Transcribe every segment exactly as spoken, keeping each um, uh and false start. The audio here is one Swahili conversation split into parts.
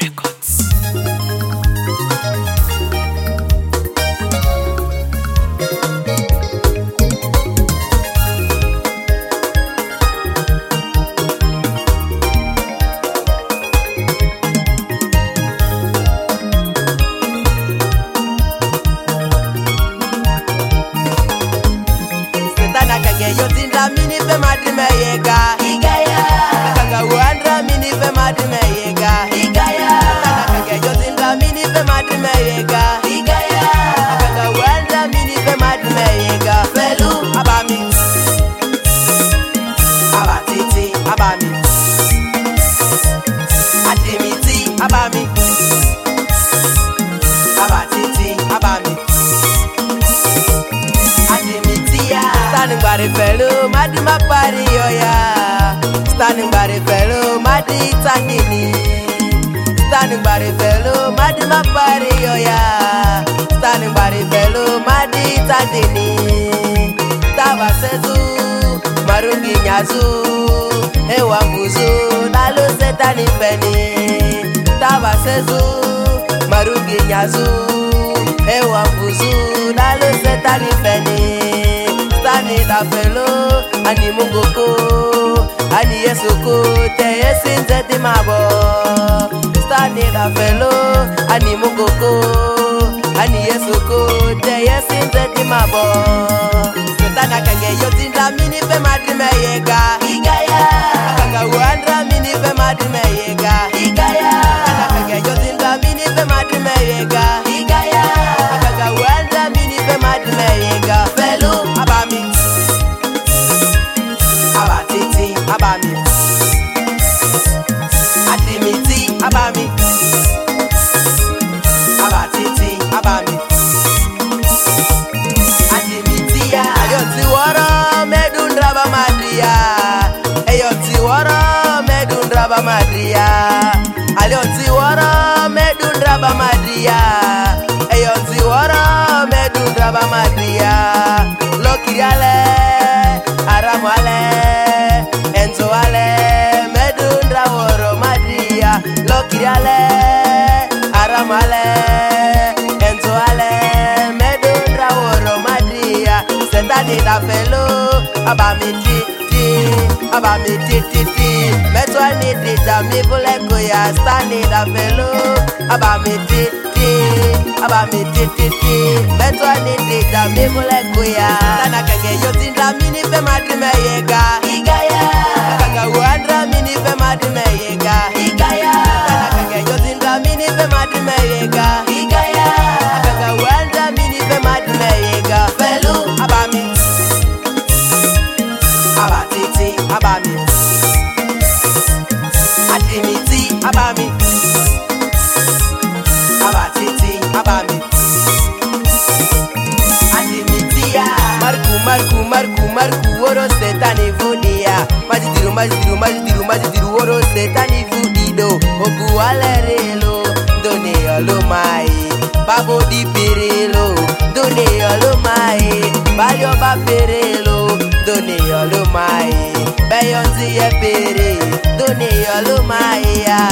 Yo tinda mini fe madri me yega Igaya Kanga wandra mini fe madri me yega Igaya Kanga yo tinda mini fe madri me yega Igaya Kanga wandra mini fe madri me yega Felu abami Abatiti abami Adimiti abami Abatiti abami Standing by the fellow, madi ma party oya. Standing by the fellow, madi tandini. Standing by the fellow, madi ma party oya. Standing by the fellow, madi tandini. Tava sezu, marungi nyazu, ewa muzu, nalo setani feni. Tava sezu, marungi nyazu, ewa muzu, nalo setani feni. Stani da felo, ani mungoko, ani yesoko, te yesin zeti mabo. Stani da felo, ani mungoko, ani yesoko, te yesin zeti mabo. Sotana kange yotinda mini fe madri me yega. Igaya, kanga wandra mini fe madri me yega. Igaya, kange yotinda mini fe madri me yega. Igaya, kanga wandra mini fe madri me yega. Felo abami, abatiti abami, adimiti abami, abatiti abami, adimiti ya. Ayo ti woro medun draba madria, ayo ti woro medun draba madria, ayo ti woro medun draba madria, ayo ti woro medun draba madria. Lokiriale, aramale, enzoale, medundra woro madria. Lokiriale, aramale, enzoale, medundra woro madria. Setani da felo, abami ti ti, abami ti ti ti. Metwani ti jami vule kuya, stani da felo, abami ti ti, abami ti ti ti. Metwani ti jami vule kuya. Tana kange yotinda mini fe madri me yega. Igaya kanga wandra mini fe madri me yega. Igaya tana kange yotinda mini fe madri me yega. Igaya kanga wandra mini fe madri me yega. Felu abami, abatiti abami, adimiti abami, abatiti abami. Marku, marku, marku, marku, woro setani vudia. Majidiru, majidiru, majidiru, majidiru, woro setani vudido. Ogu alerelo, done olo mai. Babo di perelo, done olo mai. Bayo ba perelo, done olo mai. Beyonzi ye pere, done olo mai ya.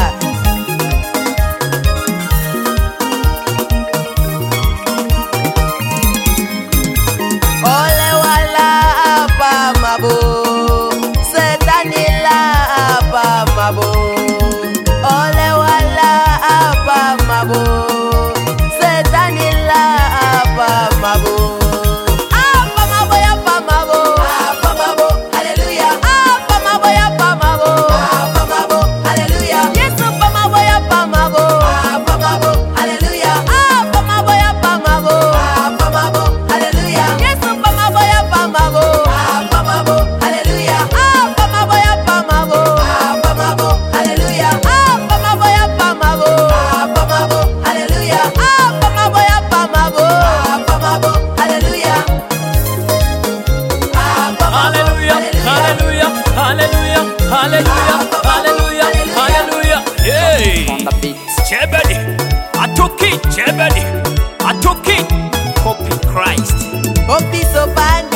Ole wala apa mabo, setanila apa mabo. Apa mabo ya apa mabo, apa mabo, haleluya. Apa mabo ya apa mabo, apa mabo, haleluya. Yesu apa mabo ya apa mabo, apa mabo, haleluya. Apa mabo ya apa mabo, apa mabo, haleluya. Yesu apa mabo ya apa mabo, apa mabo, haleluya. Apa mabo ya apa mabo, apa mabo, haleluya. Apa mabo ya apa mabo, apa mabo, haleluya. Apa mabo ya apa mabo, apa mabo, haleluya. Hallelujah, hallelujah, hallelujah, hallelujah, hallelujah, hallelujah. Hey, Chebedi, I took it, Chebedi, I took it. Copy Christ. Hope is so bad.